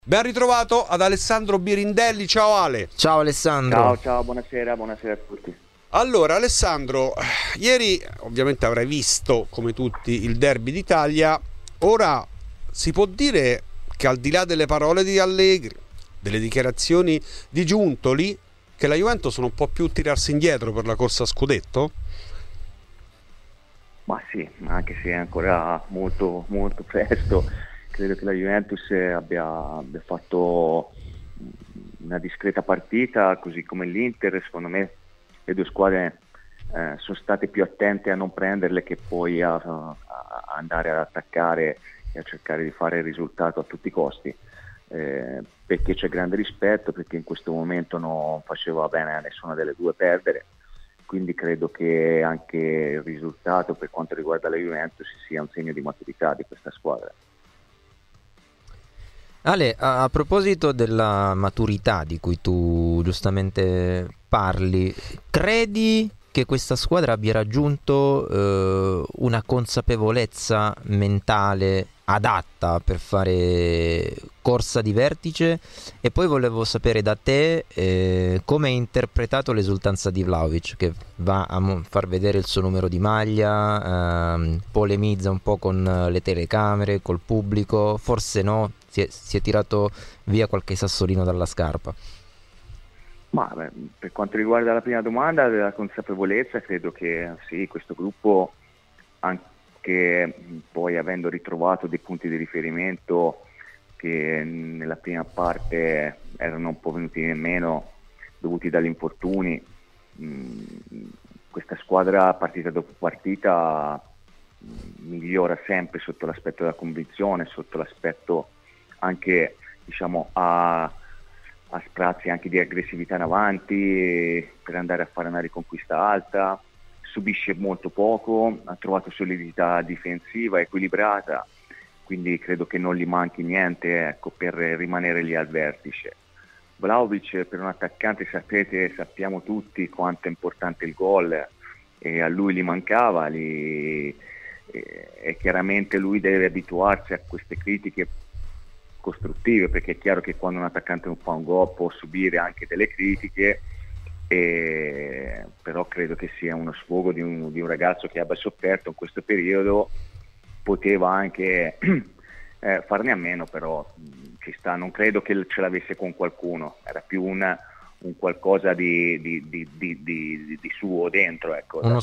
Ben ritrovato ad Alessandro Birindelli. Ciao Ale. Ciao Alessandro. Ciao, buonasera a tutti. Allora Alessandro, ieri ovviamente avrai visto come tutti il derby d'Italia. Ora si può dire che al di là delle parole di Allegri, delle dichiarazioni di Giuntoli, che la Juventus non può più tirarsi indietro per la corsa a scudetto? Ma sì, anche se è ancora molto molto presto, credo che la Juventus abbia fatto una discreta partita, così come l'Inter. Secondo me le due squadre sono state più attente a non prenderle che poi a andare ad attaccare e a cercare di fare il risultato a tutti i costi, perché c'è grande rispetto, perché in questo momento non faceva bene a nessuna delle due perdere. Quindi credo che anche il risultato per quanto riguarda la Juventus sia un segno di maturità di questa squadra. Ale, a proposito della maturità di cui tu giustamente parli, credi che questa squadra abbia raggiunto una consapevolezza mentale adatta per fare corsa di vertice? E poi volevo sapere da te come hai interpretato l'esultanza di Vlahovic, che va a far vedere il suo numero di maglia, polemizza un po' con le telecamere, col pubblico, forse no, si è tirato via qualche sassolino dalla scarpa. Per quanto riguarda la prima domanda della consapevolezza, credo che sì, questo gruppo, anche poi avendo ritrovato dei punti di riferimento che nella prima parte erano un po' venuti meno dovuti dagli infortuni, questa squadra partita dopo partita migliora sempre sotto l'aspetto della convinzione, sotto l'aspetto anche, diciamo, a sprazzi anche di aggressività in avanti per andare a fare una riconquista alta, subisce molto poco, ha trovato solidità difensiva equilibrata, quindi credo che non gli manchi niente, ecco, per rimanere lì al vertice. Vlahovic, per un attaccante, sappiamo tutti quanto è importante il gol, e a lui gli mancava, e chiaramente lui deve abituarsi a queste critiche costruttive, perché è chiaro che quando un attaccante non fa un gol può subire anche delle critiche, però credo che sia uno sfogo di un ragazzo che abbia sofferto in questo periodo. Poteva anche farne a meno, però ci sta, non credo che ce l'avesse con qualcuno, era più un qualcosa di suo dentro, ecco, uno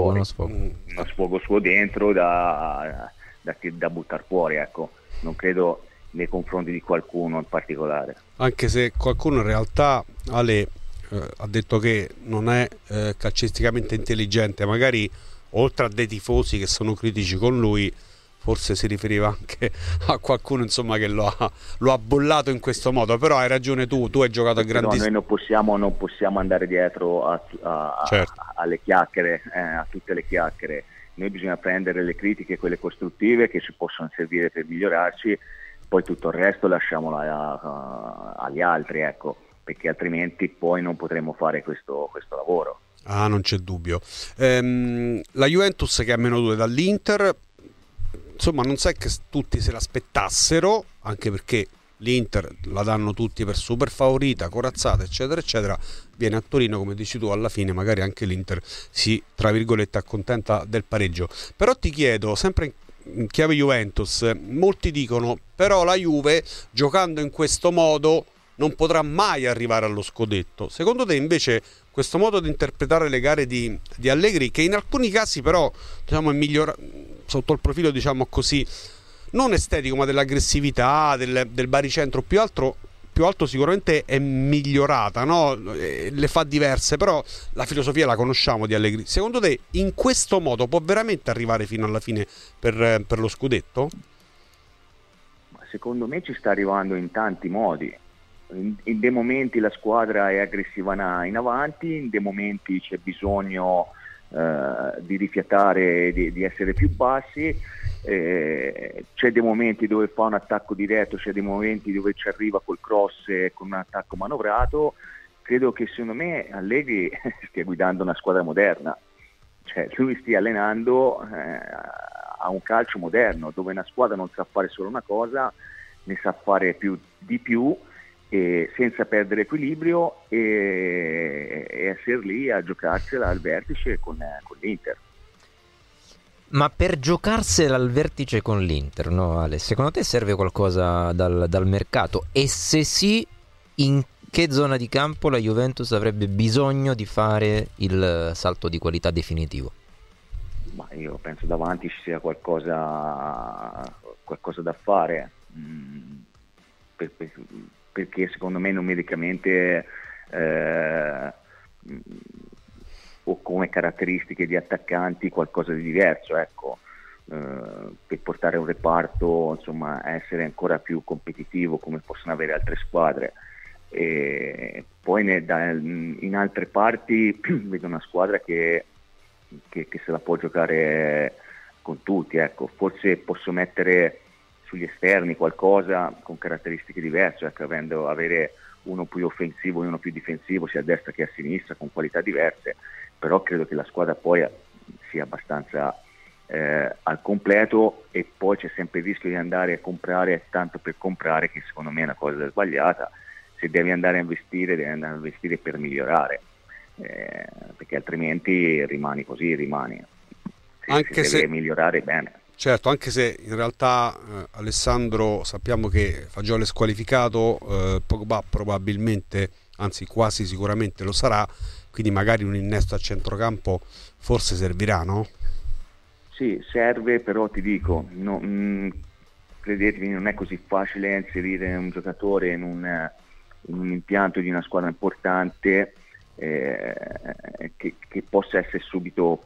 sfogo suo dentro da buttare fuori, ecco. Non credo nei confronti di qualcuno in particolare, anche se qualcuno in realtà, Ale, ha detto che non è calcisticamente intelligente, magari oltre a dei tifosi che sono critici con lui, forse si riferiva anche a qualcuno, insomma, che lo ha bollato in questo modo. Però hai ragione tu hai giocato a grandissimo. Noi non possiamo andare dietro certo, alle chiacchiere, a tutte le chiacchiere. Noi bisogna prendere le critiche, quelle costruttive, che ci possono servire per migliorarci, poi tutto il resto lasciamolo agli altri, ecco, perché altrimenti poi non potremo fare questo lavoro. Ah, non c'è dubbio. La Juventus che ha -2 dall'Inter, insomma, non sai che tutti se l'aspettassero, anche perché l'Inter la danno tutti per super favorita, corazzata, eccetera eccetera. Viene a Torino, come dici tu, alla fine magari anche l'Inter si, tra virgolette, accontenta del pareggio. Però ti chiedo, sempre in chiave Juventus, molti dicono però la Juve giocando in questo modo non potrà mai arrivare allo scudetto. Secondo te invece questo modo di interpretare le gare di Allegri, che in alcuni casi però, diciamo, è migliorato sotto il profilo, diciamo così, non estetico, ma dell'aggressività, del baricentro più alto sicuramente è migliorata, no? Le fa diverse, però la filosofia la conosciamo di Allegri. Secondo te in questo modo può veramente arrivare fino alla fine per lo scudetto? Secondo me ci sta arrivando in tanti modi. In dei momenti la squadra è aggressiva in avanti, in dei momenti c'è bisogno di rifiatare, di essere più bassi, c'è dei momenti dove fa un attacco diretto, c'è dei momenti dove ci arriva col cross e con un attacco manovrato. Credo che, secondo me, Allegri stia guidando una squadra moderna, cioè lui stia allenando a un calcio moderno, dove una squadra non sa fare solo una cosa, ne sa fare più di più, senza perdere equilibrio, e essere lì a giocarsela al vertice con l'Inter. Ma per giocarsela al vertice con l'Inter, no Ale? Secondo te serve qualcosa dal mercato? E se sì, in che zona di campo la Juventus avrebbe bisogno di fare il salto di qualità definitivo? Ma io penso davanti ci sia qualcosa da fare, perché secondo me numericamente o come caratteristiche di attaccanti qualcosa di diverso, ecco, per portare un reparto, insomma, a essere ancora più competitivo come possono avere altre squadre. E poi in altre parti vedo una squadra che se la può giocare con tutti, ecco. Forse posso mettere sugli esterni qualcosa con caratteristiche diverse, ecco, avere uno più offensivo e uno più difensivo sia a destra che a sinistra con qualità diverse, però credo che la squadra poi sia abbastanza al completo, e poi c'è sempre il rischio di andare a comprare tanto per comprare, che secondo me è una cosa sbagliata. Se devi andare a investire, devi andare a investire per migliorare, perché altrimenti rimani così, se devi migliorare, bene. Certo, anche se in realtà Alessandro, sappiamo che Fagioli è squalificato, Pogba probabilmente, anzi quasi sicuramente lo sarà, quindi magari un innesto a centrocampo forse servirà, no? Sì, serve, però ti dico, credetemi, non è così facile inserire un giocatore in un impianto di una squadra importante, che possa essere subito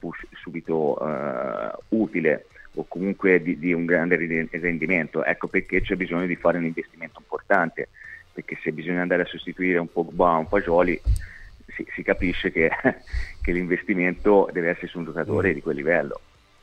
utile, o comunque di un grande rendimento. Ecco perché c'è bisogno di fare un investimento importante, perché se bisogna andare a sostituire un Pogba, un Fagioli, si capisce che l'investimento deve essere su un giocatore di quel livello.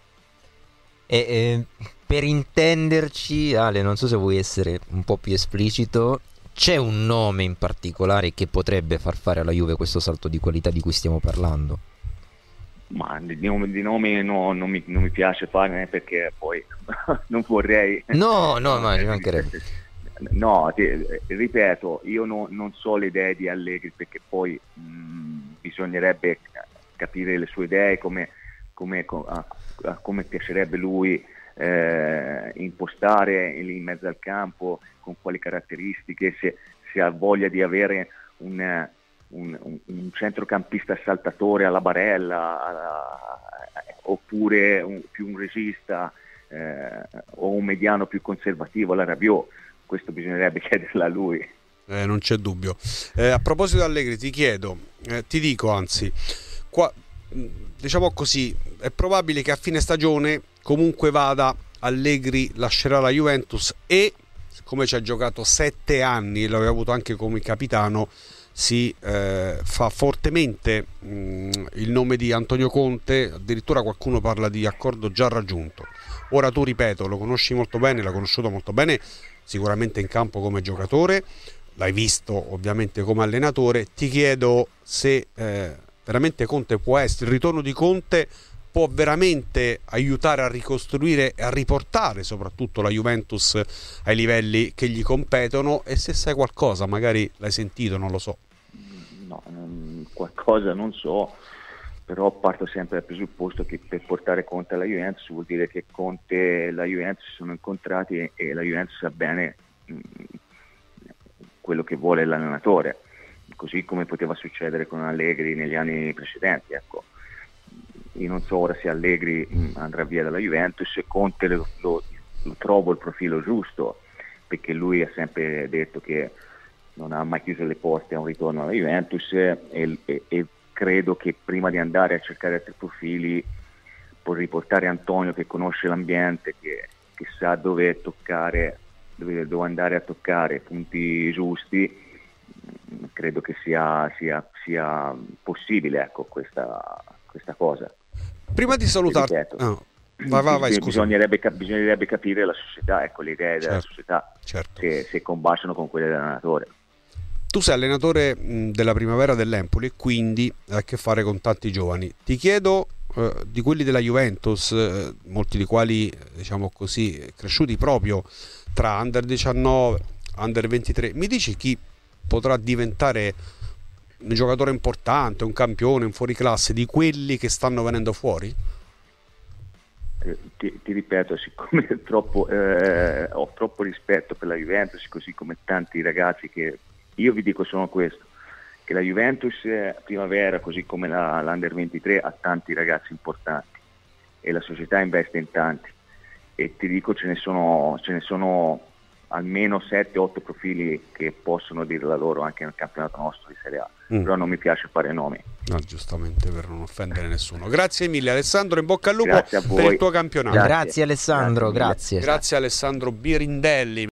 Per intenderci, Ale, non so se vuoi essere un po' più esplicito, c'è un nome in particolare che potrebbe far fare alla Juve questo salto di qualità di cui stiamo parlando? Ma di nome no, non mi piace fare, perché poi non vorrei... No, ma ci mancherebbe. No, ripeto, io non so le idee di Allegri, perché poi bisognerebbe capire le sue idee, come piacerebbe lui impostare in mezzo al campo, con quali caratteristiche, se ha voglia di avere un centrocampista saltatore alla Barella, oppure più un regista, o un mediano più conservativo alla Rabiot. Questo bisognerebbe chiederla a lui. Non c'è dubbio. A proposito di Allegri, ti dico anzi, diciamo così, è probabile che a fine stagione comunque vada, Allegri lascerà la Juventus, e come ci ha giocato 7 anni, l'aveva avuto anche come capitano, si fa fortemente il nome di Antonio Conte. Addirittura qualcuno parla di accordo già raggiunto. Ora tu, ripeto, lo conosci molto bene, l'hai conosciuto molto bene sicuramente in campo come giocatore, l'hai visto ovviamente come allenatore. Ti chiedo se veramente Conte può essere, il ritorno di Conte può veramente aiutare a ricostruire e a riportare soprattutto la Juventus ai livelli che gli competono, e se sai qualcosa, magari l'hai sentito, non lo so. No, qualcosa non so, però parto sempre dal presupposto che per portare Conte alla Juventus vuol dire che Conte e la Juventus si sono incontrati e la Juventus sa bene quello che vuole l'allenatore, così come poteva succedere con Allegri negli anni precedenti, ecco. Io non so ora se Allegri andrà via dalla Juventus, e Conte lo trovo il profilo giusto, perché lui ha sempre detto che non ha mai chiuso le porte a un ritorno alla Juventus, e credo che prima di andare a cercare altri profili può riportare Antonio, che conosce l'ambiente, che sa dove andare a toccare punti giusti. Credo che sia possibile, ecco, questa cosa. Prima di salutarti, vai, bisognerebbe capire la società, ecco, le idee della società, certo, se combaciano con quelle dell'allenatore. Tu sei allenatore della primavera dell'Empoli, e quindi hai a che fare con tanti giovani. Ti chiedo di quelli della Juventus, molti di quali, diciamo così, cresciuti proprio tra Under 19, Under 23, mi dici chi potrà diventare un giocatore importante, un campione, un fuoriclasse di quelli che stanno venendo fuori? Ti ripeto, siccome ho troppo rispetto per la Juventus, così come tanti ragazzi, che io vi dico solo questo, che la Juventus Primavera, così come l'Under 23, ha tanti ragazzi importanti e la società investe in tanti, e ti dico ce ne sono almeno 7-8 profili che possono dire la loro anche nel campionato nostro di Serie A, però non mi piace fare nomi. No, giustamente, per non offendere nessuno. Grazie mille Alessandro, in bocca al lupo Grazie a voi. per il tuo campionato. Grazie Alessandro, grazie. Grazie Alessandro Birindelli.